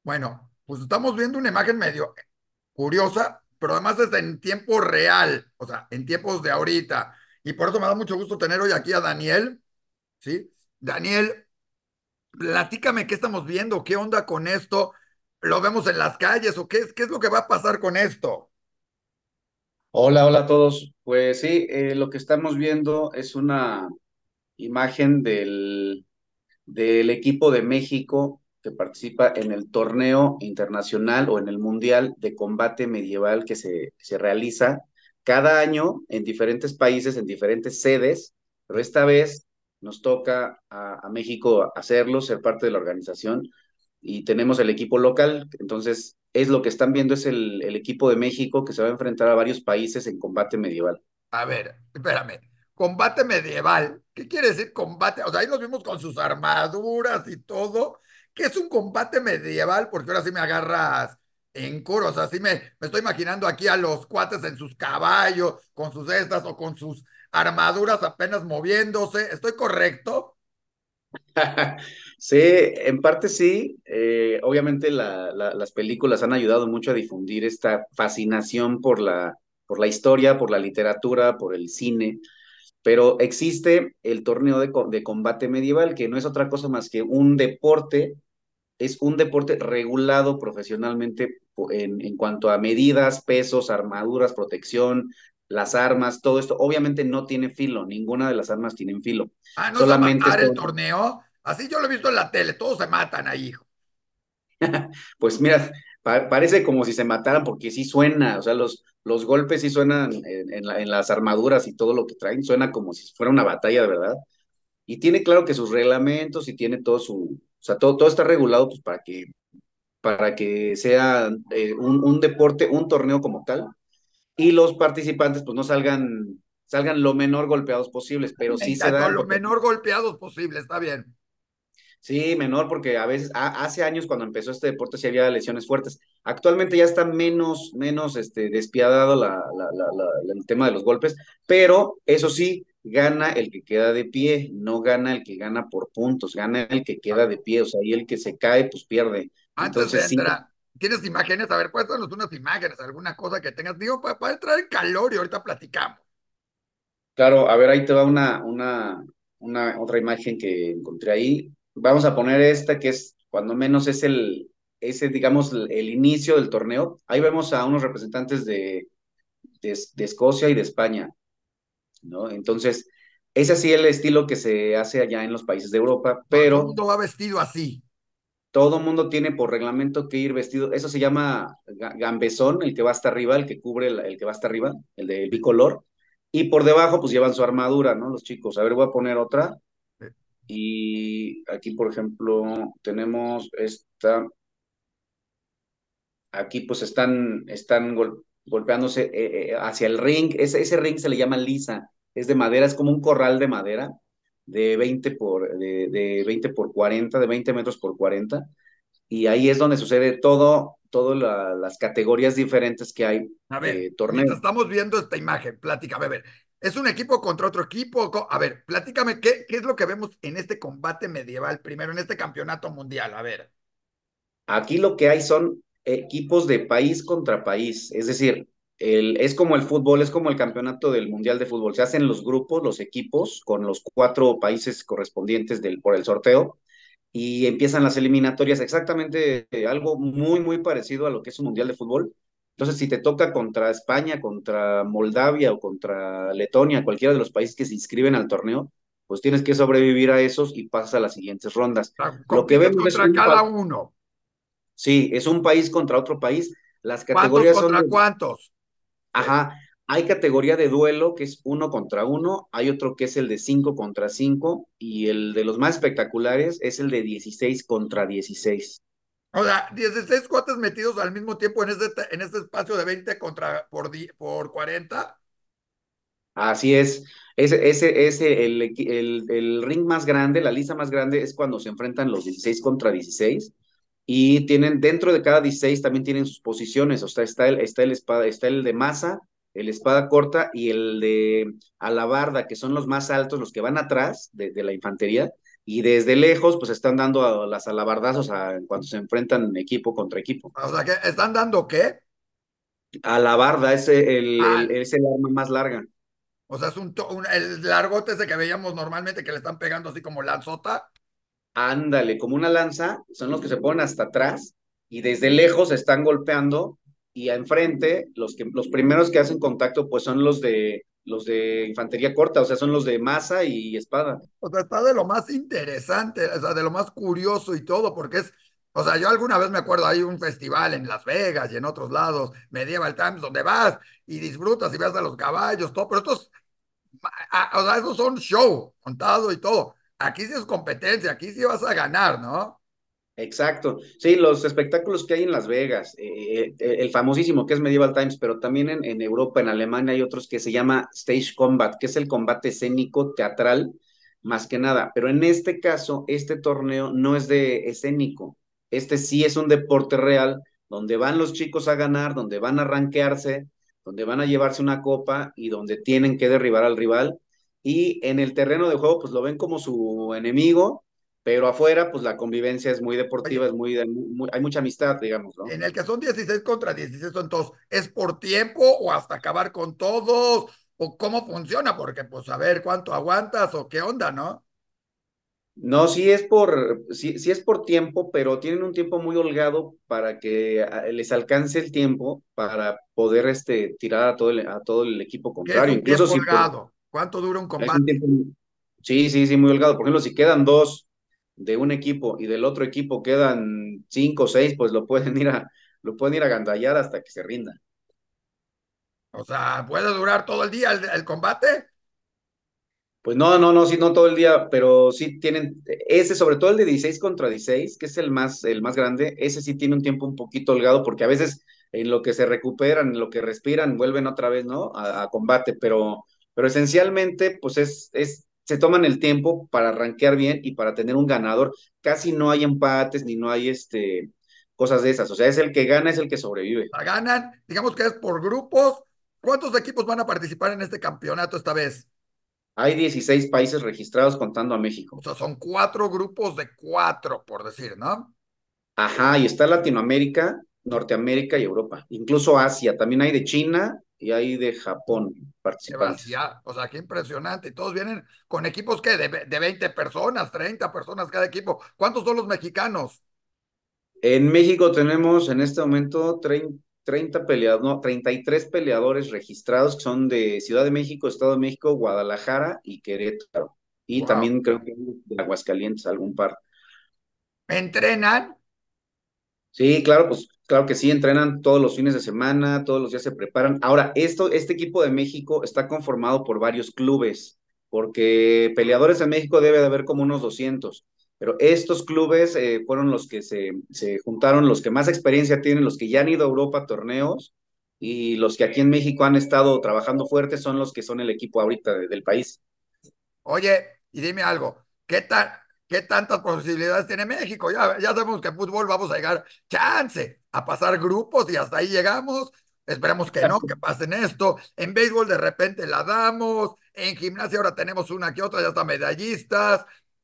Bueno, pues estamos viendo una imagen medio curiosa, pero además es en tiempo real, o sea, en tiempos de ahorita. Y por eso me da mucho gusto tener hoy aquí a Daniel, ¿sí? Daniel, platícame qué estamos viendo, qué onda con esto. ¿Lo vemos en las calles o qué es lo que va a pasar con esto? Hola, hola a todos. Pues sí, lo que estamos viendo es una imagen del equipo de México que participa en el torneo internacional o en el mundial de combate medieval que se realiza cada año en diferentes países, en diferentes sedes, pero Sí. esta vez nos toca a México hacerlo, ser parte de la organización y tenemos el equipo local. Entonces, es lo que están viendo es el equipo de México que se va a enfrentar a varios países en combate medieval. A ver, espérame. Combate medieval. ¿Qué quiere decir combate? O sea, ahí los vimos con sus armaduras y todo. ¿Qué es un combate medieval? Porque ahora sí me agarras en coro. O sea, sí me estoy imaginando aquí a los cuates en sus caballos, con sus estas o con sus armaduras apenas moviéndose. ¿Estoy correcto? Sí, en parte sí. Obviamente las películas han ayudado mucho a difundir esta fascinación por la historia, por la literatura, por el cine, pero existe el torneo de combate medieval, que no es otra cosa más que un deporte, es un deporte regulado profesionalmente en cuanto a medidas, pesos, armaduras, protección, las armas, todo esto. Obviamente no tiene filo, ninguna de las armas tienen filo, Ah, ¿no es a solamente matar el son. torneo? Así yo lo he visto en la tele. Todos se matan ahí, hijo. Pues mira, parece como si se mataran porque sí suena, o sea, los golpes sí suenan en las armaduras y todo lo que traen, suena como si fuera una batalla de verdad. Y tiene claro que sus reglamentos y tiene todo o sea, todo está regulado pues para que sea un deporte, un torneo como tal, y los participantes pues no salgan lo menor golpeados posibles, pero Me sí se encantó. dan Lo porque menor golpeados posible. Está bien. sí, menor, porque a veces, hace años cuando empezó este deporte sí había lesiones fuertes. Actualmente ya está menos despiadado el tema de los golpes, pero eso sí, gana el que queda de pie, no gana el que gana por puntos, gana el que A queda ver. de pie, o sea, y el que se cae, pues pierde. Antes de Entonces, sí, entrar, ¿tienes imágenes? A ver, cuéntanos unas imágenes, alguna cosa que tengas. Digo, para entrar en calor y ahorita platicamos. claro, a ver, ahí te va una otra imagen que encontré ahí. Vamos a poner esta que es, cuando menos es digamos, el inicio del torneo. Ahí vemos a unos representantes de Escocia y de España, ¿no? Entonces, es así el estilo que se hace allá en los países de Europa, Todo el pero mundo va vestido así. todo mundo tiene por reglamento que ir vestido. Eso se llama gambesón, el que va hasta arriba, el que cubre el que va hasta arriba, el de Sí, bicolor. Y por debajo, pues llevan su armadura, ¿no? Los chicos. A ver, voy a poner otra. sí. Y aquí, por ejemplo, tenemos esta. Aquí, pues están golpeándose hacia el ring. Ese ring se le llama lisa. Es de madera, es como un corral de madera de 20 por 40, de 20 metros por 40. Y ahí es donde sucede todo las categorías diferentes que hay A ver, de torneo. mientras estamos viendo esta imagen, platícame, a ver, ¿es un equipo contra otro equipo? A ver, platícame, ¿qué es lo que vemos en este combate medieval primero, en este campeonato mundial? A ver. Aquí lo que hay son equipos de país contra país, es decir, es como el fútbol, es como el campeonato del Mundial de Fútbol. Se hacen los grupos, los equipos, con los cuatro países correspondientes por el sorteo, y empiezan las eliminatorias, exactamente algo muy, muy parecido a lo que es un Mundial de Fútbol. Entonces, si te toca contra España, contra Moldavia o contra Letonia, cualquiera de los países que se inscriben al torneo, pues tienes que sobrevivir a esos y pasas a las siguientes rondas. Lo que Compites vemos es contra cada uno. sí, es un país contra otro país. Las ¿Cuántos categorías son contra cuántos? Sí. ajá, hay categoría de duelo que es uno contra uno, hay otro que es el de 5 contra 5 y el de los más espectaculares es el de 16 contra 16. O sea, 16 cuates metidos al mismo tiempo en este espacio de 20 por 40. Así es. El ring más grande, la lista más grande es cuando se enfrentan los 16 contra 16 y tienen dentro de cada 16 también tienen sus posiciones. O sea, está el espada, está el de masa, el espada corta y el de alabarda, que son los más altos, los que van atrás de la infantería, y desde lejos pues están dando a las alabardazos cuando se enfrentan equipo contra equipo. O sea, que están dando qué? Alabarda Ah, es el arma más larga. o sea, es el largote ese que veíamos normalmente que le están pegando así como lanzota. Ándale, como una lanza, son los que se ponen hasta atrás y desde lejos están golpeando y a enfrente los primeros que hacen contacto pues son los de infantería corta, o sea, son los de maza y espada. O sea, está de lo más interesante, o sea, de lo más curioso y todo, porque o sea, yo alguna vez me acuerdo, hay un festival en Las Vegas y en otros lados, Medieval Times, donde vas y disfrutas y ves a los caballos, todo, pero o sea, esos son show, montado y todo. Aquí sí es competencia, aquí sí vas a ganar, ¿no? Exacto. Sí, los espectáculos que hay en Las Vegas, el famosísimo que es Medieval Times, pero también en Europa, en Alemania hay otros que se llama Stage Combat, que es el combate escénico teatral, más que nada. Pero en este caso, este torneo no es de escénico. Este sí es un deporte real, donde van los chicos a ganar, donde van a rankearse, donde van a llevarse una copa y donde tienen que derribar al rival. Y en el terreno de juego, pues lo ven como su enemigo, pero afuera, pues la convivencia es muy deportiva, Oye, hay mucha amistad, digamos, ¿no? en el que son 16 contra 16 son todos, ¿es por tiempo o hasta acabar con todos? ¿O cómo funciona? Porque pues a ver cuánto aguantas o qué onda, ¿no? No, sí es por tiempo, pero tienen un tiempo muy holgado para que les alcance el tiempo para poder tirar a todo el equipo ¿Qué es contrario. un Incluso tiempo si holgado? ¿Cuánto dura un es un combate? tiempo, sí, sí, sí, muy holgado. Por ejemplo, si quedan dos de un equipo y del otro equipo quedan cinco o seis, pues lo pueden ir a gandallar hasta que se rinda. O sea, ¿puede durar todo el día el combate? Pues no, no, no, sí, no todo el día, pero sí tienen, ese, sobre todo el de 16 contra 16, que es el más grande, ese sí tiene un tiempo un poquito holgado, porque a veces en lo que se recuperan, en lo que respiran, vuelven otra vez, ¿no? A combate, pero esencialmente, pues se toman el tiempo para rankear bien y para tener un ganador. Casi no hay empates ni no hay cosas de esas. O sea, es el que gana, es el que sobrevive. La ganan, digamos que es por grupos. ¿Cuántos equipos van a participar en este campeonato esta vez? Hay 16 países registrados contando a O México. sea, son cuatro grupos de cuatro, por decir, ¿no? Ajá, y está Latinoamérica, Norteamérica y Europa, incluso Asia, también hay de China y hay de Japón Qué participantes. vaciada. O sea, qué impresionante. Y todos vienen con equipos que de 20 personas, 30 personas cada equipo. ¿Cuántos son los mexicanos? En México tenemos en este momento 30 peleadores, no, 33 peleadores registrados que son de Ciudad de México, Estado de México, Guadalajara y Querétaro. Y Wow. también creo que de Aguascalientes, algún par. ¿Entrenan? Sí, claro, pues claro que sí, entrenan todos los fines de semana, todos los días se preparan. Ahora, este equipo de México está conformado por varios clubes, porque peleadores en México debe de haber como unos 200, pero estos clubes fueron los que se juntaron, los que más experiencia tienen, los que ya han ido a Europa a torneos y los que aquí en México han estado trabajando fuerte son los que son el equipo ahorita del país. Oye, y dime algo, ¿qué tantas posibilidades tiene México? Ya sabemos que en fútbol vamos a llegar chance a pasar grupos y hasta ahí llegamos. Esperemos que no, que pasen esto. En béisbol de repente la damos. En gimnasia ahora tenemos una que otra, ya está medallistas.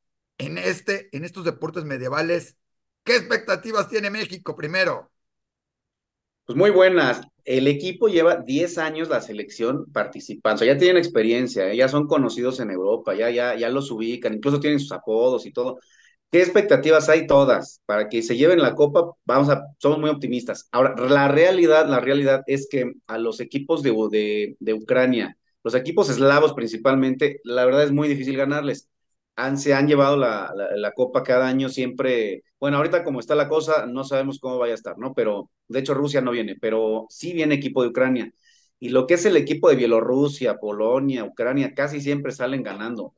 En estos deportes medievales, ¿qué expectativas tiene México primero? Pues muy buenas. El equipo lleva 10 años la selección participando, o sea, ya tienen experiencia, ya son conocidos en Europa, ya los ubican, incluso tienen sus apodos y todo. ¿Qué expectativas hay todas para que se lleven la copa? Somos muy optimistas. Ahora, la realidad es que a los equipos de Ucrania, los equipos eslavos principalmente, la verdad es muy difícil ganarles. Se han llevado la copa cada año siempre. Bueno, ahorita como está la cosa, no sabemos cómo vaya a estar, ¿no? Pero de hecho Rusia no viene, pero sí viene equipo de Ucrania. Y lo que es el equipo de Bielorrusia, Polonia, Ucrania, casi siempre salen ganando.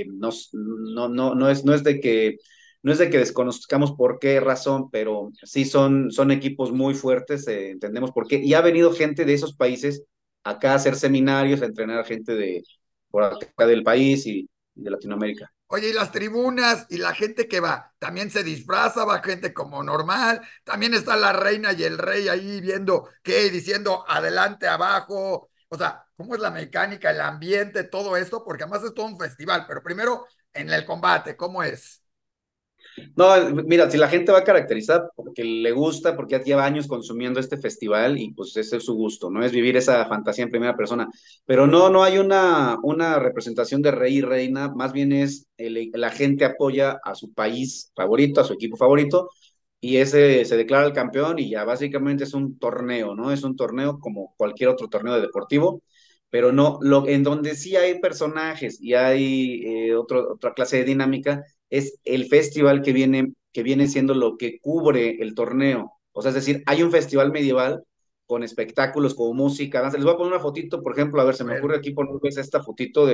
No es de que desconozcamos por qué razón, pero sí son equipos muy fuertes, entendemos por qué. Y ha venido gente de esos países acá a hacer seminarios, a entrenar a gente por acá Oye, del país y de Latinoamérica. oye, y las tribunas y la gente que va, también se disfraza, va gente como normal, también está la reina y el rey ahí viendo qué, diciendo adelante, abajo. O sea, ¿cómo es la mecánica, el ambiente, todo esto? Porque además es todo un festival, pero primero en el combate, ¿cómo es? No, mira, si la gente va caracterizada porque le gusta, porque ya lleva años consumiendo este festival y pues ese es su gusto, ¿no? Es vivir esa fantasía en primera persona. Pero no, no hay una representación de rey y reina, más bien es la gente apoya a su país favorito, a su equipo favorito, y ese se declara el campeón y ya básicamente es un torneo, ¿no? Es un torneo como cualquier otro torneo de deportivo, pero no, en donde sí hay personajes y hay otra clase de dinámica es el festival que viene siendo lo que cubre el torneo. O sea, es decir, hay un festival medieval con espectáculos, como música, danza. Les voy a poner una fotito, por ejemplo, a ver, se A me ver, ocurre aquí ponerles esta fotito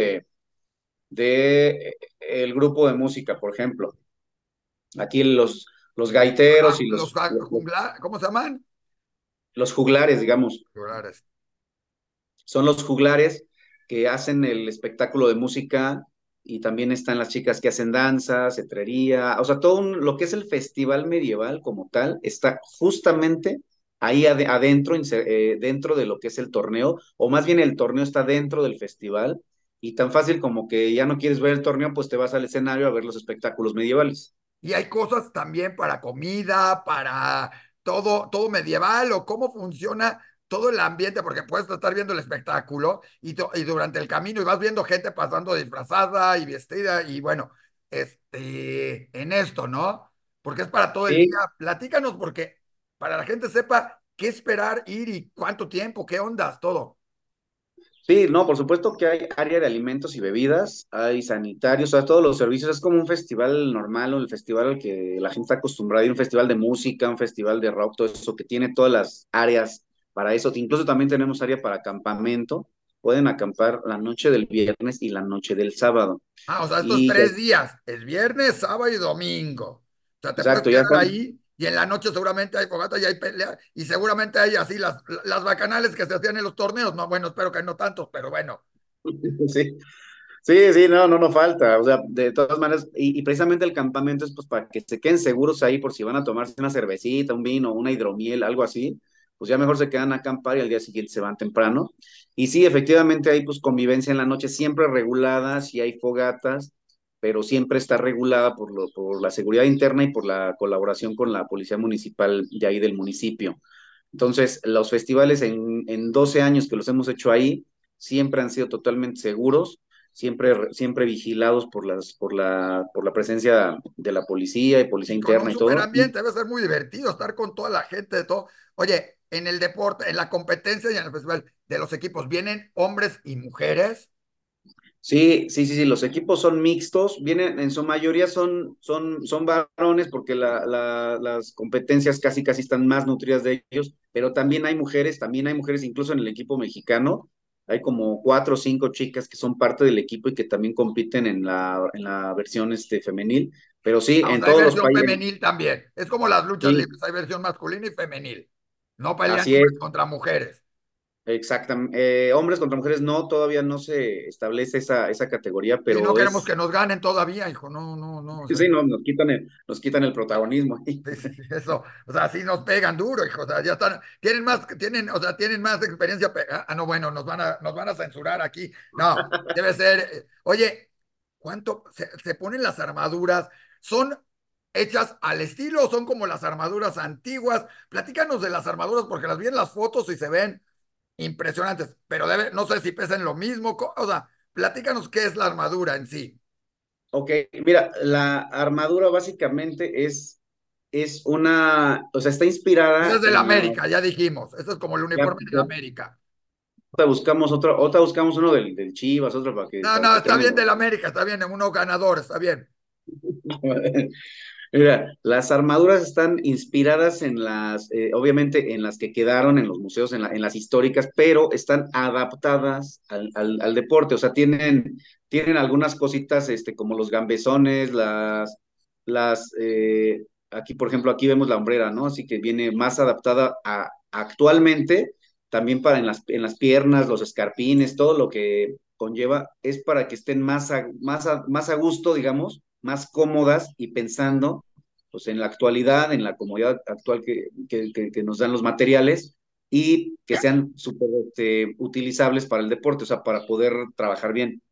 de el grupo de música, por ejemplo. Aquí los gaiteros y ¿cómo se llaman? los juglares, digamos. Juglares. Son los juglares que hacen el espectáculo de música y también están las chicas que hacen danza, cetrería, o sea, lo que es el festival medieval como tal está justamente ahí adentro, dentro de lo que es el torneo, o más bien el torneo está dentro del festival y tan fácil como que ya no quieres ver el torneo, pues te vas al escenario a ver los espectáculos medievales. Y hay cosas también para comida, para todo medieval, o cómo funciona todo el ambiente, porque puedes estar viendo el espectáculo y durante el camino y vas viendo gente pasando disfrazada y vestida y bueno, en esto, ¿no? Porque es para todo el día. Sí, Platícanos porque para la gente sepa qué esperar, ir y cuánto tiempo, qué ondas, todo. sí, no, por supuesto que hay área de alimentos y bebidas, hay sanitarios, o sea, todos los servicios, es como un festival normal, o el festival al que la gente está acostumbrada a ir, un festival de música, un festival de rock, todo eso, que tiene todas las áreas para eso. Incluso también tenemos área para acampamento, pueden acampar la noche del viernes y la noche del sábado. Ah, o sea, estos Y, 3 días, es viernes, sábado y domingo. O sea, te puedes exacto, ya quedar están, ahí y en la noche seguramente hay fogata y hay pelea y seguramente hay así las bacanales que se hacían en los torneos. No, bueno, espero que no tantos, pero bueno. sí. Sí, sí, no, no, no falta. O sea, de todas maneras, y precisamente el campamento es pues para que se queden seguros ahí por si van a tomarse una cervecita, un vino, una hidromiel, algo así, pues ya mejor se quedan a acampar y al día siguiente se van temprano. Y sí, efectivamente hay pues convivencia en la noche, siempre regulada, sí hay fogatas, pero siempre está regulada por la seguridad interna y por la colaboración con la policía municipal de ahí del municipio. Entonces, los festivales en 12 años que los hemos hecho ahí, siempre han sido totalmente seguros, siempre vigilados por la presencia de la policía y policía Y con un interna y super todo. ambiente, debe ser muy divertido estar con toda la gente de todo. Oye, en el deporte, en la competencia y en el festival de los equipos, ¿vienen hombres y mujeres? Sí, sí, sí, sí, los equipos son mixtos, vienen, en su mayoría son varones porque las competencias casi casi están más nutridas de ellos, pero también hay mujeres incluso en el equipo mexicano, hay como 4 o 5 chicas que son parte del equipo y que también compiten en la versión femenil, pero sí, Ah, o en sea, hay todos los versión países, femenil también. Es como las luchas sí, libres, hay versión masculina y femenil. No pelean así hombres es, contra mujeres. exactamente. Hombres contra mujeres no, todavía no se establece esa categoría, Y no pero queremos es. que nos ganen todavía, hijo. No, no, no. O sea, Sí, no, nos quitan el protagonismo. sí, sí, sí, eso. O sea, sí nos pegan duro, hijo. O sea, ya están. O sea, tienen más experiencia. No, bueno, nos van a censurar aquí. No, debe ser. Oye, ¿cuánto se ponen las armaduras? ¿Son hechas al estilo o son como las armaduras antiguas? Platícanos de las armaduras porque las vi en las fotos y se ven impresionantes, pero no sé si pesan lo mismo. O sea, platícanos qué es la armadura en sí. Ok, mira, la armadura básicamente es o sea, está Esa inspirada es del América, ya dijimos. Eso es como el ya, uniforme del América. otra buscamos uno del Chivas, otro para que, No, para no, que está tengan. bien del América, está bien, en uno ganador, está bien. Mira, las armaduras están inspiradas obviamente en las que quedaron en los museos, en las históricas, pero están adaptadas al deporte, o sea, tienen algunas cositas, como los gambesones, aquí, por ejemplo, aquí vemos la hombrera, ¿no? Así que viene más adaptada actualmente, también para en las piernas, los escarpines, todo lo que conlleva, es para que estén más a gusto, digamos, más cómodas y pensando pues en la actualidad, en la comodidad actual que nos dan los materiales, y que sean súper utilizables para el deporte, o sea, para poder trabajar bien.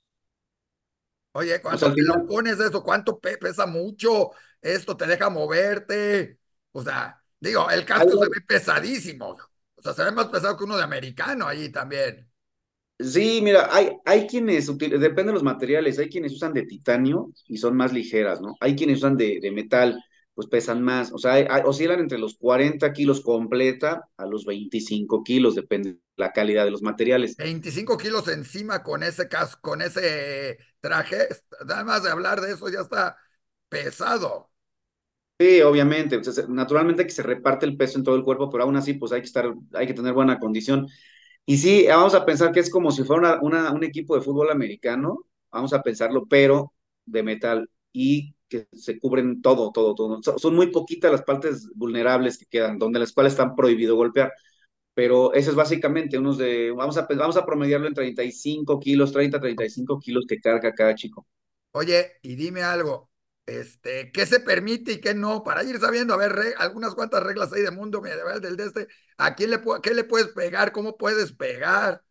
Oye, O sea, cuando al te lo final, pones eso, ¿cuánto pesa mucho? Esto te deja moverte. O sea, digo, el hay, casco se ve pesadísimo. O sea, se ve más pesado que uno de americano ahí también. sí, mira, hay quienes, depende de los materiales, hay quienes usan de titanio y son más ligeras, ¿no? Hay quienes usan de metal, pues pesan más, o sea, oscilan entre los 40 kilos completa a los 25 kilos, depende de la calidad de los materiales. 25 kilos encima con ese casco, con ese traje. Nada más de hablar de eso ya está pesado. Sí, obviamente, o sea, naturalmente que se reparte el peso en todo el cuerpo, pero aún así, pues hay que tener buena condición. Y sí, vamos a pensar que es como si fuera un equipo de fútbol americano, vamos a pensarlo, pero de metal y que se cubren todo, todo, todo. Son muy poquitas las partes vulnerables que quedan, donde las cuales están prohibido golpear, pero eso es básicamente vamos a promediarlo en 35 kilos, 35 kilos que carga cada chico. Oye, y dime algo, ¿qué se permite y qué no? Para ir sabiendo, a ver, algunas cuantas reglas hay de mundo medieval del de este. ¿A quién qué le puedes pegar? ¿Cómo puedes pegar?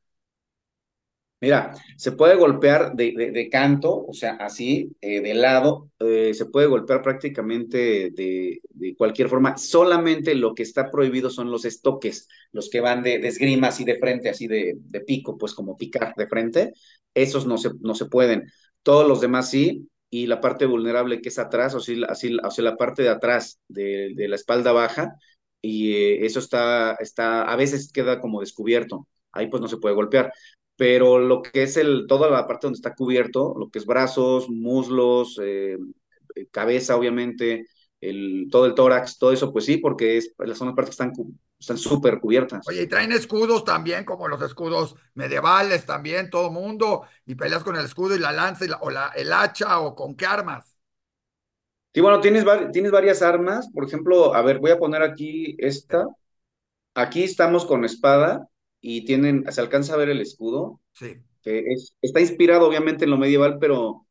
Mira, se puede golpear de canto, o sea, así, de lado, se puede golpear prácticamente de cualquier forma. Solamente lo que está prohibido son los estoques, los que van de esgrima, así de frente, así de pico, pues como picar de frente. Esos no se pueden. Todos los demás sí, y la parte vulnerable que es atrás, o sea, la parte de atrás de la espalda baja, y eso a veces queda como descubierto. Ahí pues no se puede golpear, pero lo que es toda la parte donde está cubierto, lo que es brazos, muslos, cabeza, obviamente, todo el tórax, todo eso, pues sí, porque son las partes que están súper cubiertas. Oye, y traen escudos también, como los escudos medievales también, todo mundo, y peleas con el escudo y la lanza el hacha o con qué armas. Sí, bueno, tienes varias armas, por ejemplo, a ver, voy a poner aquí Sí, esta. Aquí estamos con espada y se alcanza a ver el escudo, sí. está inspirado obviamente en lo medieval, pero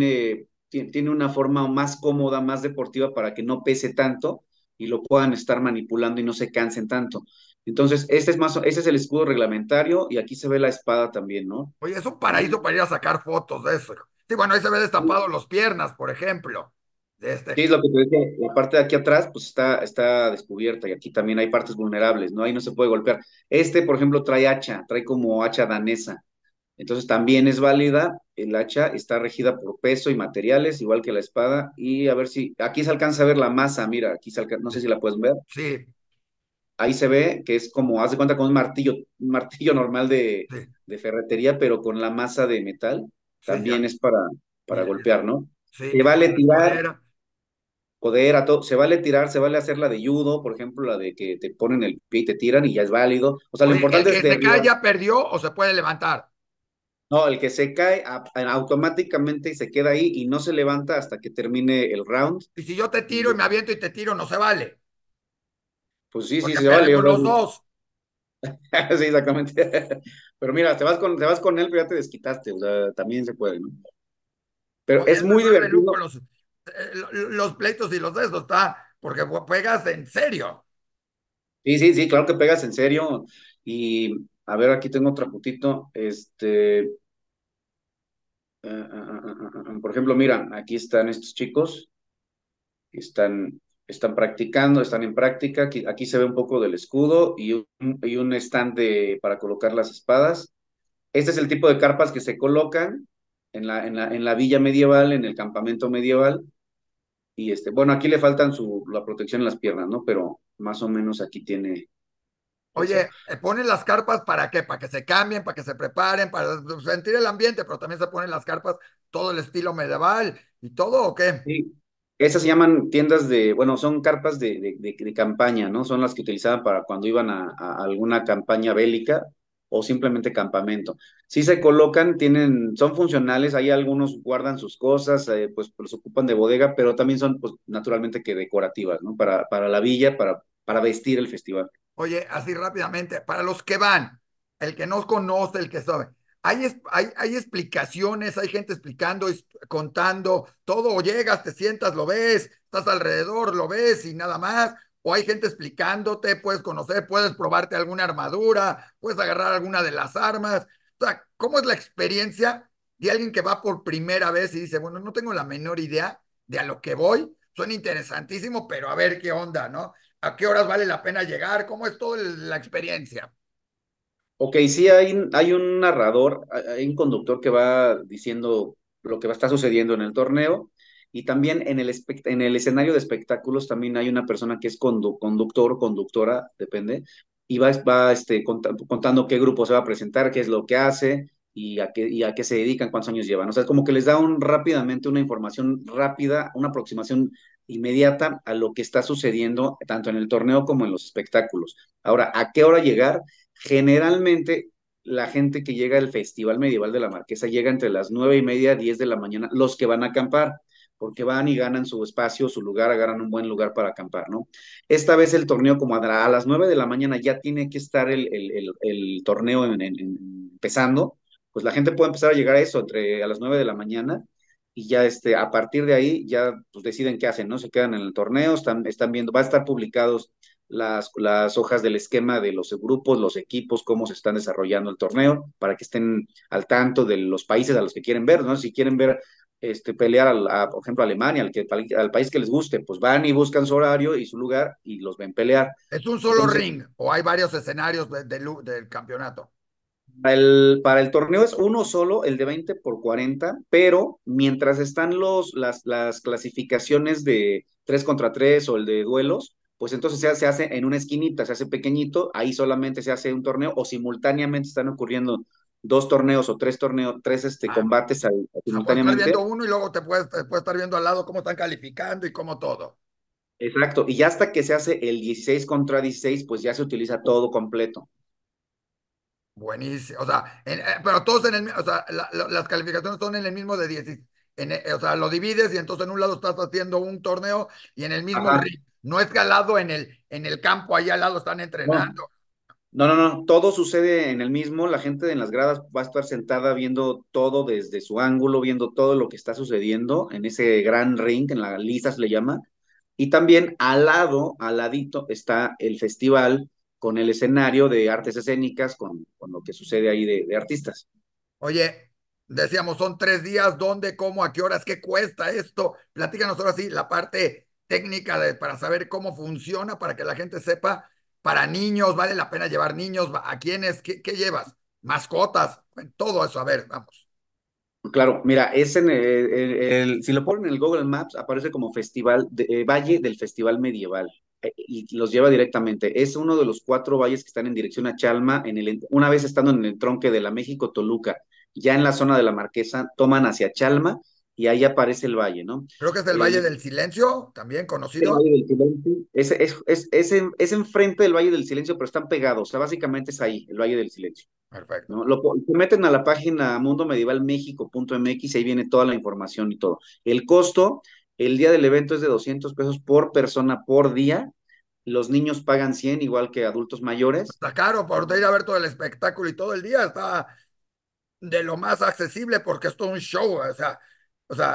tiene una forma más cómoda, más deportiva para que no pese tanto y lo puedan estar manipulando y no se cansen tanto. Entonces, este es el escudo reglamentario y aquí se ve la espada también, ¿no? Oye, es un Y, paraíso para ir a sacar fotos de eso. Sí, bueno, ahí se ve destapado y los piernas, por ejemplo. De sí, es lo que te decía, la parte de aquí atrás pues está descubierta y aquí también hay partes vulnerables, ¿no? Ahí no se puede golpear. Por ejemplo, trae hacha, trae como hacha danesa. Entonces también es válida, el hacha está regida por peso y materiales, igual que la espada, y a ver si, aquí se alcanza a ver la masa, mira, no sé si la puedes ver, Sí, ahí se ve que es como, haz de cuenta con un martillo normal sí, de ferretería, pero con la masa de metal, sí, ya. también es Y, para golpear, ¿no? sí, Se y con vale la tirar, escudera. poder, se vale tirar, se vale hacer la de judo, por ejemplo, la de que te ponen el pie y te tiran y ya es válido, o sea, lo Oye, el importante es que se cae derribar. ya perdió o se puede levantar. No, el que se cae automáticamente se queda ahí y no se levanta hasta que termine el round. Y si yo te tiro y Y me aviento y te tiro, no se vale, pues sí, sí, porque se vale. perdemos los dos. Sí, exactamente. Pero mira, te vas con él, pero ya te desquitaste. O sea, también se puede, ¿no? Pero Oye, es es muy lugar de lujo divertido. los pleitos y los de estos, está, porque juegas en serio. Sí, sí, sí, claro que pegas en serio. Y a ver, aquí tengo otra putito. Por ejemplo, mira, aquí están estos chicos. Están, están practicando, están en práctica. Aquí se ve un poco del escudo y un stand para colocar las espadas. Este es el tipo de carpas que se colocan en la villa medieval, en el campamento medieval. Y bueno, aquí le faltan la protección en las piernas, ¿no? Pero más o menos aquí tiene esa. Oye, ¿ponen las carpas para qué? Para que se cambien, para que se preparen, para sentir el ambiente, pero también se ponen las carpas todo el estilo medieval y todo, ¿o qué? Sí, esas se llaman tiendas bueno, son carpas de campaña, ¿no? Son las que utilizaban para cuando iban a alguna campaña bélica o simplemente campamento. Sí se colocan, son funcionales, ahí algunos guardan sus cosas, pues los ocupan de bodega, pero también son, pues, naturalmente que decorativas, ¿no? Para la villa, para vestir el festival. Oye, así rápidamente, para los que van, el que no conoce, el que sabe, hay explicaciones, hay gente explicando, contando, todo, o llegas, te sientas, lo ves, estás alrededor, lo ves y nada más, o hay gente explicándote, puedes conocer, puedes probarte alguna armadura, puedes agarrar alguna de las armas. O sea, ¿cómo es la experiencia de alguien que va por primera vez y dice, bueno, no tengo la menor idea de a lo que voy? Suena interesantísimo, pero a ver qué onda, ¿no? ¿A qué horas vale la pena llegar? ¿Cómo es toda la experiencia? Ok, sí hay un narrador, hay un conductor que va diciendo lo que va a estar sucediendo en el torneo y también en el escenario de espectáculos también hay una persona que es conductor o conductora, depende, y va contando qué grupo se va a presentar, qué es lo que hace y a qué se dedican, cuántos años llevan. O sea, es como que les da rápidamente una información rápida, una aproximación inmediata a lo que está sucediendo tanto en el torneo como en los espectáculos. Ahora, ¿a qué hora llegar? Generalmente, la gente que llega al Festival Medieval de la Marquesa llega entre las 9:30, 10 de la mañana, los que van a acampar, porque van y ganan su espacio, su lugar, agarran un buen lugar para acampar, ¿no? Esta vez el torneo, como a las 9 de la mañana ya tiene que estar el torneo empezando, pues la gente puede empezar a llegar a eso a las 9 de la mañana y ya a partir de ahí ya pues, deciden qué hacen, ¿no? Se quedan en el torneo, están viendo, va a estar publicados las hojas del esquema de los grupos, los equipos, cómo se están desarrollando el torneo, para que estén al tanto de los países a los que quieren ver, ¿no? Si quieren ver pelear, por ejemplo, a Alemania, al país que les guste, pues van y buscan su horario y su lugar y los ven pelear. ¿Es un solo Entonces, ring o hay varios escenarios del campeonato? para el torneo es uno solo, el de 20 por 40, pero mientras están las clasificaciones de 3 contra 3 o el de duelos, pues entonces se hace en una esquinita, se hace pequeñito, ahí solamente se hace un torneo o simultáneamente están ocurriendo dos torneos o tres torneos, tres Ah, combates o sea, puedes estar simultáneamente. viendo uno y luego te puedes estar viendo al lado cómo están calificando y cómo todo. Exacto, y ya hasta que se hace el 16 contra 16, pues ya se utiliza todo completo. Buenísimo. O sea, pero todos o sea, las calificaciones son en el mismo de 10. O sea, lo divides y entonces en un lado estás haciendo un torneo y en el mismo Ajá. ring. No es galado en el campo, ahí al lado están No, entrenando. no, todo sucede en el mismo, la gente en las gradas va a estar sentada viendo todo desde su ángulo, viendo todo lo que está sucediendo en ese gran ring, en la lista se le llama, y también al ladito, está el festival con el escenario de artes escénicas, con lo que sucede ahí de artistas. Oye, decíamos, son 3 días, ¿dónde, cómo, a qué horas, qué cuesta esto? Platícanos ahora sí la parte técnica para saber cómo funciona, para que la gente sepa, para niños, ¿vale la pena llevar niños? ¿A quiénes? ¿Qué llevas? Mascotas, bueno, todo eso, a ver, vamos. Claro, mira, si lo ponen en el Google Maps, aparece como Valle del Festival Medieval y los lleva directamente. Es uno de los 4 valles que están en dirección a Chalma, una vez estando en el tronque de la México-Toluca, ya en la zona de la Marquesa, toman hacia Chalma y ahí aparece el valle, ¿no? Creo que es el Valle El, del Silencio, también el conocido. Valle del Silencio es enfrente del Valle del Silencio, pero están pegados, o sea, básicamente es ahí, el Valle del Silencio. Perfecto. ¿No? Se meten a la página mundomedievalmexico.mx y ahí viene toda la información y todo. El costo, el día del evento es de 200 pesos por persona por día. Los niños pagan 100 igual que adultos mayores. Está caro por ir a ver todo el espectáculo y todo el día, está de lo más accesible porque es todo un show, o sea,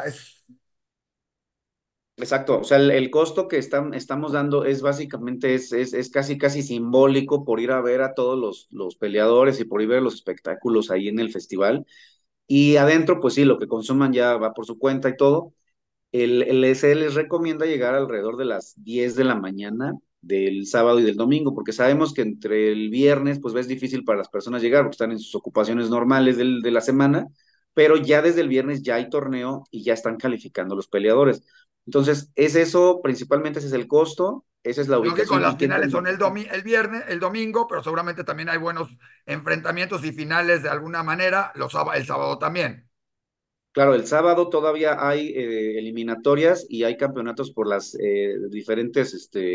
Exacto, o sea, el costo que estamos dando es básicamente, es casi, casi simbólico por ir a ver a todos los peleadores y por ir a ver los espectáculos ahí en el festival. Y adentro, pues sí, lo que consuman ya va por su cuenta y todo. Se les recomienda llegar alrededor de las 10 de la mañana del sábado y del domingo, porque sabemos que entre el viernes, pues es difícil para las personas llegar, porque están en sus ocupaciones normales de la semana, pero ya desde el viernes ya hay torneo y ya están calificando los peleadores. Entonces, es eso, principalmente ese es el costo, esa es la lógico, ubicación las y quién finales toma. son el viernes, el domingo, pero seguramente también hay buenos enfrentamientos y finales de alguna manera el sábado también. Claro, el sábado todavía hay eliminatorias y hay campeonatos por las diferentes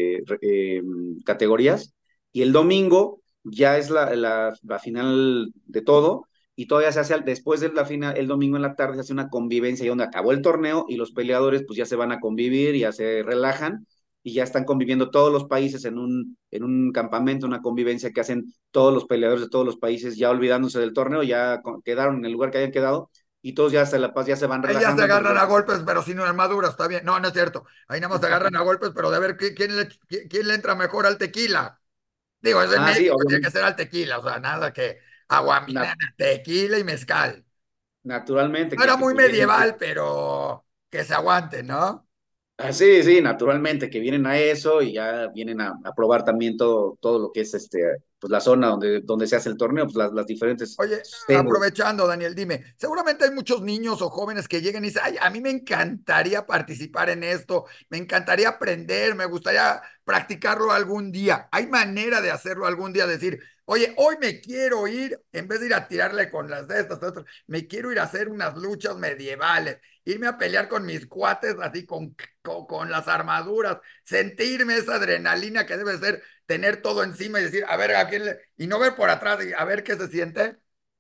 categorías. Y el domingo ya es la final de todo. Y todavía se hace, después de la final, el domingo en la tarde se hace una convivencia y donde acabó el torneo y los peleadores pues ya se van a convivir, ya se relajan y ya están conviviendo todos los países en un campamento, una convivencia que hacen todos los peleadores de todos los países, ya olvidándose del torneo, ya quedaron en el lugar que hayan quedado y todos ya se la paz, ya se van Ahí ya se relajando, entonces agarran a ya. golpes, pero sin armadura, está bien. No, no es cierto. Ahí nada más se agarran a golpes, pero de ver quién le entra mejor al tequila. Digo, es en Ah, sí, México, tiene que obviamente. ser al tequila, o sea, nada que aguamina, Na- tequila y mezcal. naturalmente, No era que muy pues vienen. medieval, pero que se aguante, ¿no? Sí, sí, naturalmente, que vienen a eso y ya vienen a probar también todo lo que es pues la zona donde se hace el torneo, pues las diferentes Oye, sedes. aprovechando, Daniel, dime, seguramente hay muchos niños o jóvenes que lleguen y dicen, ay, a mí me encantaría participar en esto, me encantaría aprender, me gustaría practicarlo algún día. ¿Hay manera de hacerlo algún día? Decir, oye, hoy me quiero ir, en vez de ir a tirarle con las de otras, me quiero ir a hacer unas luchas medievales, irme a pelear con mis cuates así con las armaduras, sentirme esa adrenalina que debe ser tener todo encima y decir, a ver, y no ver por atrás y a ver qué se siente.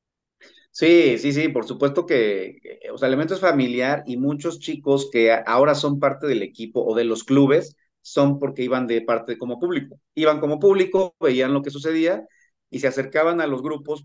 Sí, sí, sí, por supuesto que, o sea, el elemento es familiar y muchos chicos que ahora son parte del equipo o de los clubes son porque iban de parte como público. Iban como público, veían lo que sucedía y se acercaban a los grupos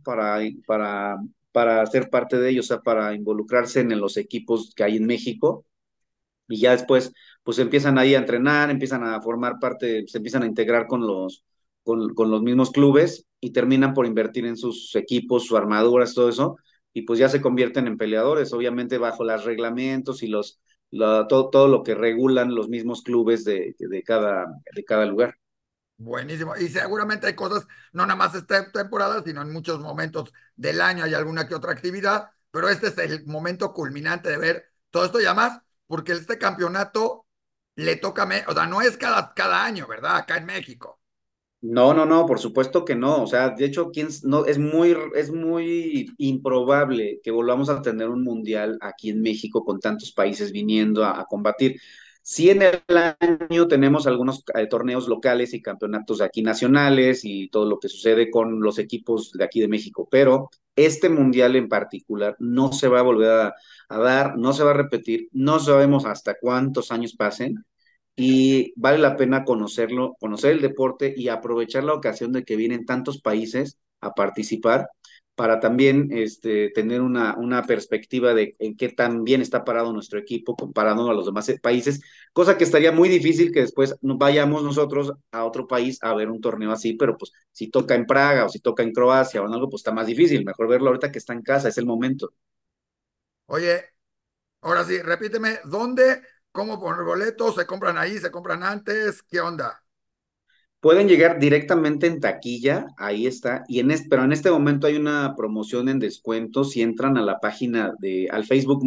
para ser parte de ellos, o sea, para involucrarse en los equipos que hay en México y ya después pues empiezan ahí a entrenar, empiezan a formar parte, se empiezan a integrar con los mismos clubes y terminan por invertir en sus equipos, sus armaduras, todo eso, y pues ya se convierten en peleadores, obviamente bajo los reglamentos y todo lo que regulan los mismos clubes de cada lugar. Buenísimo. Y seguramente hay cosas, no nada más esta temporada, sino en muchos momentos del año hay alguna que otra actividad, pero este es el momento culminante de ver todo esto y además, porque este campeonato le toca, o sea, no es cada año, ¿verdad? Acá en México. No, no, no, por supuesto que no. O sea, de hecho, no, es muy improbable que volvamos a tener un mundial aquí en México con tantos países viniendo a combatir. Sí, en el año tenemos algunos torneos locales y campeonatos aquí nacionales y todo lo que sucede con los equipos de aquí de México, pero este mundial en particular no se va a volver a dar, no se va a repetir, no sabemos hasta cuántos años pasen y vale la pena conocerlo, conocer el deporte y aprovechar la ocasión de que vienen tantos países a participar para también tener una perspectiva de en qué tan bien está parado nuestro equipo comparado a los demás países, cosa que estaría muy difícil que después vayamos nosotros a otro país a ver un torneo así, pero pues si toca en Praga o si toca en Croacia o en algo, pues está más difícil, mejor verlo ahorita que está en casa, es el momento. Oye, ahora sí, repíteme, ¿dónde? ¿Cómo poner boletos? ¿Se compran ahí? ¿Se compran antes? ¿Qué onda? Pueden llegar directamente en taquilla, ahí está, pero en este momento hay una promoción en descuento si entran a la página al Facebook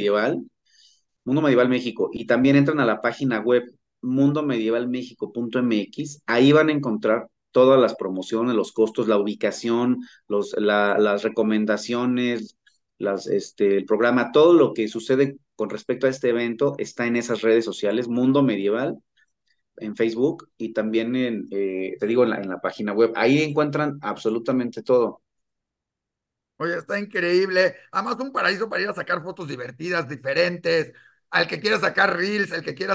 Mundo Medieval México, y también entran a la página web mundomedievalmexico.mx, ahí van a encontrar todas las promociones, los costos, la ubicación, las recomendaciones, el programa, todo lo que sucede con respecto a este evento está en esas redes sociales, Mundo Medieval en Facebook y también te digo, en la página web. Ahí encuentran absolutamente todo. Oye, está increíble. Además, un paraíso para ir a sacar fotos divertidas, diferentes. Al que quiera sacar reels, el que quiera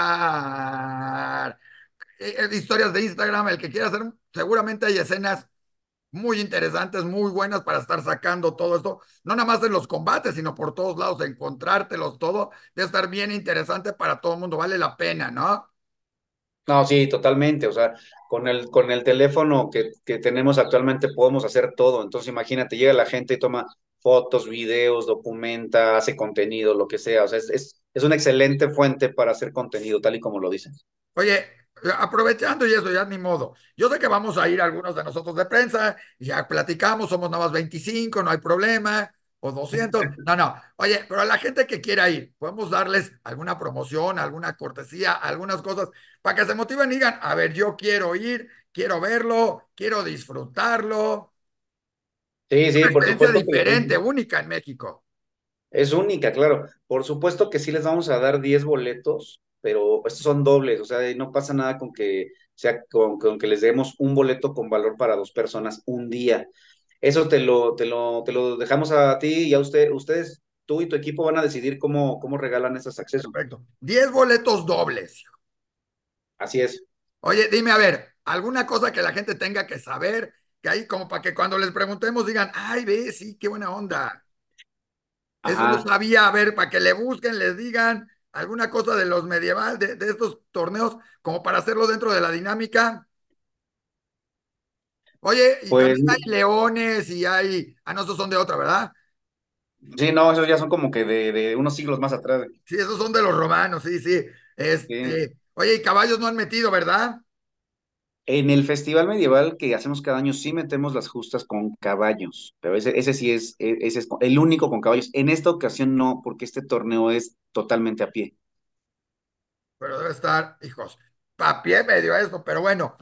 sacar historias de Instagram, el que quiera hacer, seguramente hay escenas muy interesantes, muy buenas para estar sacando todo esto. No nada más en los combates, sino por todos lados, encontrártelos todo. Debe estar bien interesante para todo el mundo. Vale la pena, ¿no? No, sí, totalmente. O sea, con el teléfono que tenemos actualmente podemos hacer todo. Entonces, imagínate, llega la gente y toma fotos, videos, documenta, hace contenido, lo que sea. O sea, es una excelente fuente para hacer contenido, tal y como lo dicen. Oye, aprovechando y eso, ya ni modo. Yo sé que vamos a ir algunos de nosotros de prensa, y ya platicamos, somos nada más 25, no hay problema, o 200. No, no. Oye, pero a la gente que quiera ir, podemos darles alguna promoción, alguna cortesía, algunas cosas, para que se motiven y digan, a ver, yo quiero ir, quiero verlo, quiero disfrutarlo. Sí, Una sí, por experiencia supuesto que diferente, única en México. es única, claro. Por supuesto que sí les vamos a dar 10 boletos, pero estos son dobles, o sea, no pasa nada con que con que les demos un boleto con valor para dos personas un día. Eso te lo dejamos a ti y a ustedes, tú y tu equipo van a decidir cómo regalan esos accesos. Perfecto. 10 boletos dobles. Así es. Oye, dime a ver, alguna cosa que la gente tenga que saber, que ahí como para que cuando les preguntemos digan, ay, ve, sí, qué buena onda. Eso no Ajá, sabía, a ver, para que le busquen, les digan alguna cosa de los medieval, de estos torneos, como para hacerlo dentro de la dinámica. Oye, y pues también hay leones y hay, ah, no, esos son de otra, ¿verdad? sí, no, esos ya son como que de unos siglos más atrás. Sí, esos son de los romanos, sí, sí. Sí. Oye, y caballos no han metido, ¿verdad? En el festival medieval que hacemos cada año sí metemos las justas con caballos, pero ese sí ese es el único con caballos. En esta ocasión no, porque este torneo es totalmente a pie. Pero debe estar, hijos, a pie medio eso, pero bueno,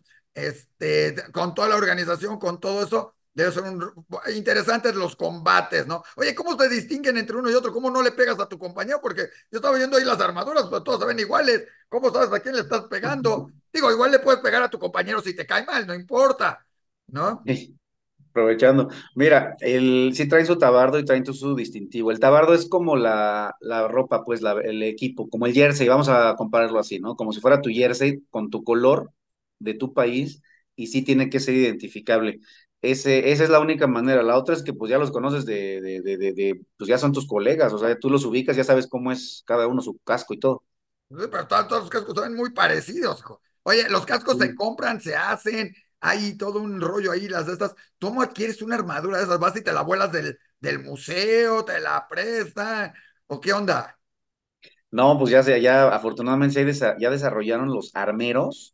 con toda la organización, con todo eso, debe ser interesantes los combates, ¿no? Oye, ¿cómo se distinguen entre uno y otro? ¿Cómo no le pegas a tu compañero? Porque yo estaba viendo ahí las armaduras, pero todas se ven iguales. ¿Cómo sabes a quién le estás pegando? Digo, igual le puedes pegar a tu compañero si te cae mal, no importa, ¿no? Aprovechando. Mira, sí traen su tabardo y traen su distintivo. El tabardo es como la ropa, pues, el equipo, como el jersey, vamos a compararlo así, ¿no? Como si fuera tu jersey con tu color de tu país y sí tiene que ser identificable. Esa es la única manera. La otra es que pues ya los conoces pues ya son tus colegas, o sea, tú los ubicas, ya sabes cómo es cada uno su casco y todo. Sí, pero todos los cascos son muy parecidos, hijo. Oye, los cascos se Sí. compran, se hacen, hay todo un rollo ahí, las de estas. ¿Cómo adquieres una armadura de esas? ¿Vas y te la vuelas del museo, te la prestan? ¿O qué onda? No, pues ya ya afortunadamente ya desarrollaron los armeros,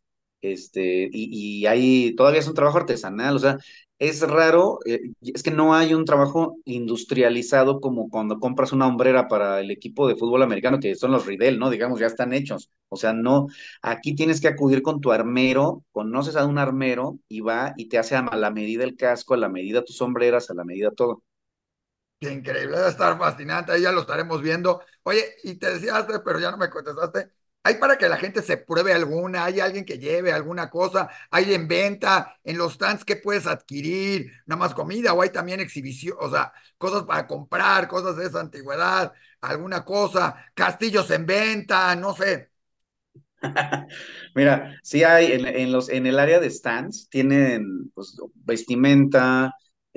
y ahí todavía es un trabajo artesanal, o sea, es raro, es que no hay un trabajo industrializado como cuando compras una hombrera para el equipo de fútbol americano, que son los Riddell, ¿no? Digamos, ya están hechos. O sea, no, aquí tienes que acudir con tu armero, conoces a un armero y va y te hace a la medida el casco, a la medida tus sombreras, a la medida todo. Qué increíble, debe estar fascinante, ahí ya lo estaremos viendo. Oye, y te decía, pero ya no me contestaste. ¿Hay para que la gente se pruebe alguna? ¿Hay alguien que lleve alguna cosa? ¿Hay en venta? ¿En los stands qué puedes adquirir? ¿Nada más comida? ¿O hay también exhibición? O sea, cosas para comprar, cosas de esa antigüedad, alguna cosa, castillos en venta, no sé. Mira, sí hay en el área de stands, tienen pues, vestimenta,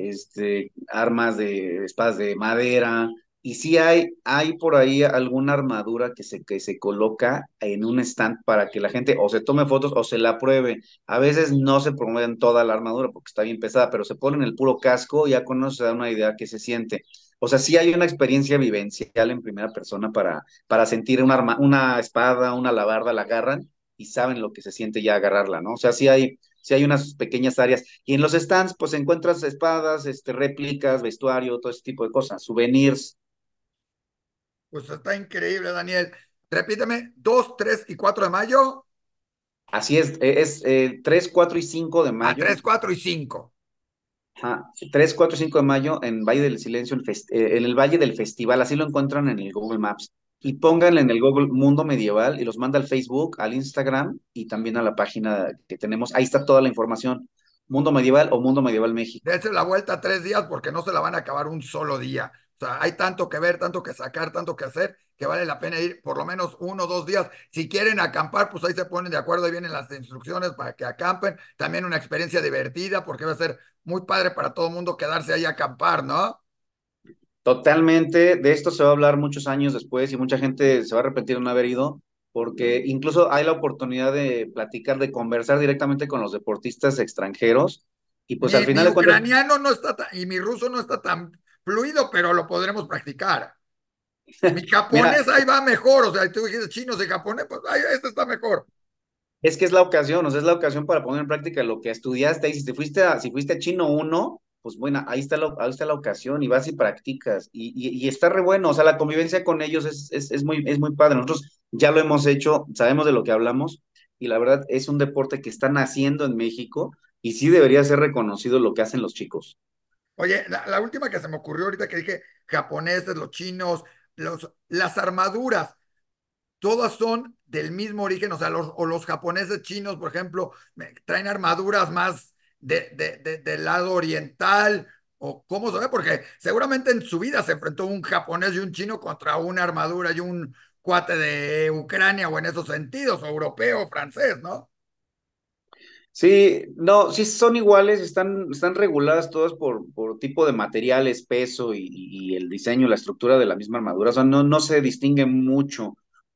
armas de espadas de madera, y sí hay por ahí alguna armadura que se coloca en un stand para que la gente o se tome fotos o se la pruebe. A veces no se promueven toda la armadura porque está bien pesada, pero se ponen el puro casco y ya con eso se da una idea que se siente. O sea, sí hay una experiencia vivencial en primera persona para sentir una espada, una alabarda, la agarran y saben lo que se siente ya agarrarla, ¿no? O sea, sí hay unas pequeñas áreas. Y en los stands, pues encuentras espadas, réplicas, vestuario, todo ese tipo de cosas, souvenirs. Pues está increíble, Daniel. Repíteme, 2, 3 y 4 de mayo. Así es 3, 4 y 5 de A mayo. 3, 4 y 5. Ajá, 3, 4 y 5 de mayo en Valle del Silencio, en el Valle del Festival, así lo encuentran en el Google Maps. Y pónganle en el Google Mundo Medieval y los manda al Facebook, al Instagram y también a la página que tenemos. Ahí está toda la información. Mundo Medieval o Mundo Medieval México. Dense la vuelta 3 días porque no se la van a acabar un solo día. O sea, hay tanto que ver, tanto que sacar, tanto que hacer, que vale la pena ir por lo menos 1 o 2 días. Si quieren acampar, pues ahí se ponen de acuerdo, ahí vienen las instrucciones para que acampen. También una experiencia divertida porque va a ser muy padre para todo el mundo quedarse ahí a acampar, ¿no? Totalmente, de esto se va a hablar muchos años después y mucha gente se va a arrepentir de no haber ido, porque incluso hay la oportunidad de platicar, de conversar directamente con los deportistas extranjeros y pues al Mi final de cuentas, ucraniano no está tan, y mi ruso no está tan fluido, pero lo podremos practicar. Mi mira, japonés ahí va mejor, o sea, tú dijiste chinos y japonés, pues ahí, este está mejor. es que es la ocasión, o sea, es la ocasión para poner en práctica lo que estudiaste y si si fuiste a Chino uno, pues bueno, ahí está la ocasión y vas y practicas y está re bueno, o sea, la convivencia con ellos es muy padre. Nosotros ya lo hemos hecho, sabemos de lo que hablamos y la verdad es un deporte que están haciendo en México y sí debería ser reconocido lo que hacen los chicos. Oye, la última que se me ocurrió ahorita que dije japoneses, los chinos, las armaduras, todas son del mismo origen, o sea, los japoneses chinos, por ejemplo, traen armaduras más del lado oriental, o cómo se ve, porque seguramente en su vida se enfrentó un japonés y un chino contra una armadura y un cuate de Ucrania, o en esos sentidos, o europeo, o francés, ¿no? Sí, no, sí son iguales, están reguladas todas por tipo de materiales, peso y el diseño, la estructura de la misma armadura. O sea, no se distingue mucho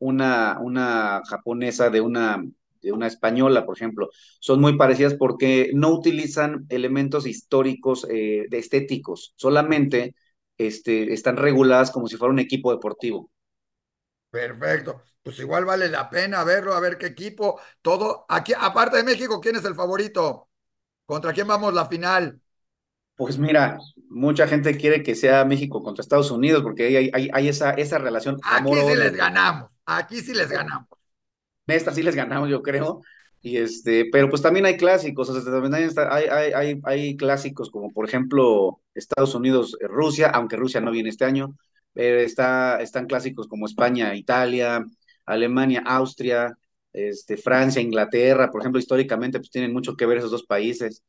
una japonesa de una española, por ejemplo. Son muy parecidas porque no utilizan elementos históricos, de estéticos, solamente están reguladas como si fuera un equipo deportivo. Perfecto. Pues igual vale la pena verlo, a ver qué equipo, todo. Aquí, aparte de México, ¿quién es el favorito? ¿Contra quién vamos la final? Pues mira, mucha gente quiere que sea México contra Estados Unidos porque hay esa relación Aquí sí amor-odio. les ganamos, aquí sí les ganamos. Esta sí les ganamos, yo creo. Pero pues también hay clásicos, o sea, también hay clásicos como por ejemplo Estados Unidos, Rusia, aunque Rusia no viene este año. Están clásicos como España, Italia, Alemania, Austria, Francia, Inglaterra, por ejemplo, históricamente pues tienen mucho que ver esos dos países.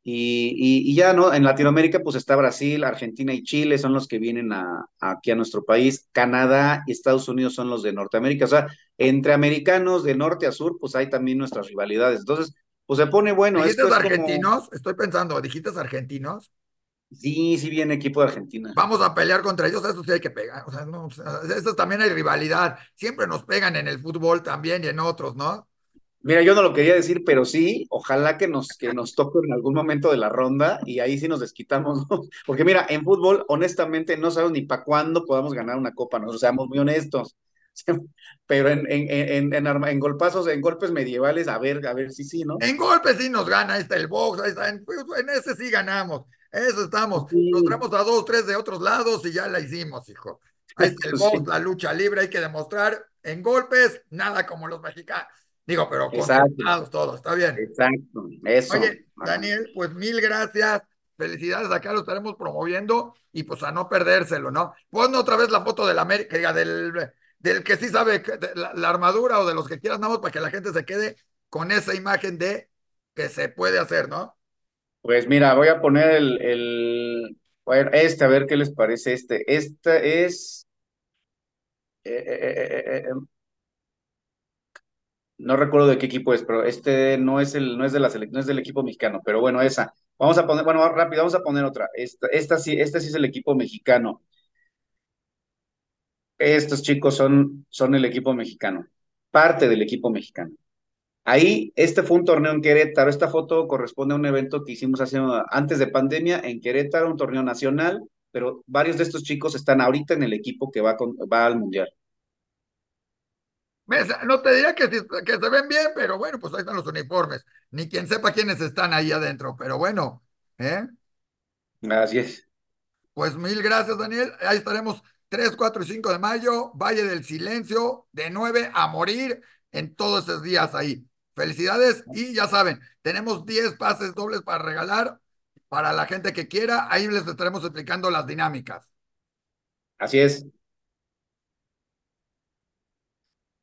Y ya, ¿no? En Latinoamérica pues está Brasil, Argentina y Chile, son los que vienen aquí a nuestro país. Canadá y Estados Unidos son los de Norteamérica. O sea, entre americanos de norte a sur, pues hay también nuestras rivalidades. Entonces, pues se pone bueno, ¿Dijiste esto es como, argentinos? Estoy pensando, ¿dijiste argentinos? sí, sí viene equipo de Argentina. Vamos a pelear contra ellos, eso sí hay que pegar. O sea, no, o sea, eso también hay rivalidad. Siempre nos pegan en el fútbol también y en otros, ¿no? Mira, yo no lo quería decir, pero sí, ojalá que nos toque en algún momento de la ronda y ahí sí nos desquitamos, ¿no? Porque mira, en fútbol, honestamente, no sabemos ni para cuándo podamos ganar una copa, nosotros seamos muy honestos. Pero en golpazos, en golpes medievales, a ver si sí, ¿no? En golpes sí nos gana, ahí está el box, ahí está, en ese sí ganamos. Eso estamos. Nos Sí, traemos a dos, tres de otros lados y ya la hicimos, hijo. Ahí está el pues box, sí, la lucha libre, hay que demostrar en golpes, nada como los mexicanos. Digo, pero exacto, concentrados todos, está bien. exacto, eso. Oye, Daniel, pues mil gracias. Felicidades, acá lo estaremos promoviendo y pues a no perdérselo, ¿no? Pon otra vez la foto del América, diga, del que sí sabe de la armadura o de los que quieras, nada más para que la gente se quede con esa imagen de que se puede hacer, ¿no? Pues mira, voy a poner bueno, a ver qué les parece este. Esta es, no recuerdo de qué equipo es, pero este no es de la no es del equipo mexicano, pero bueno, esa. Vamos a poner, bueno, rápido, vamos a poner otra. Esta sí es el equipo mexicano. Estos chicos son el equipo mexicano, parte del equipo mexicano. Ahí, este fue un torneo en Querétaro. Esta foto corresponde a un evento que hicimos antes de pandemia en Querétaro, un torneo nacional, pero varios de estos chicos están ahorita en el equipo que va al Mundial. No te diría que se ven bien, pero bueno, pues ahí están los uniformes. Ni quien sepa quiénes están ahí adentro, pero bueno, ¿eh? Así es. Pues mil gracias, Daniel. Ahí estaremos 3, 4 y 5 de mayo, Valle del Silencio, de 9 a morir en todos esos días ahí. Felicidades y ya saben, tenemos 10 pases dobles para regalar para la gente que quiera. Ahí les estaremos explicando las dinámicas. Así es.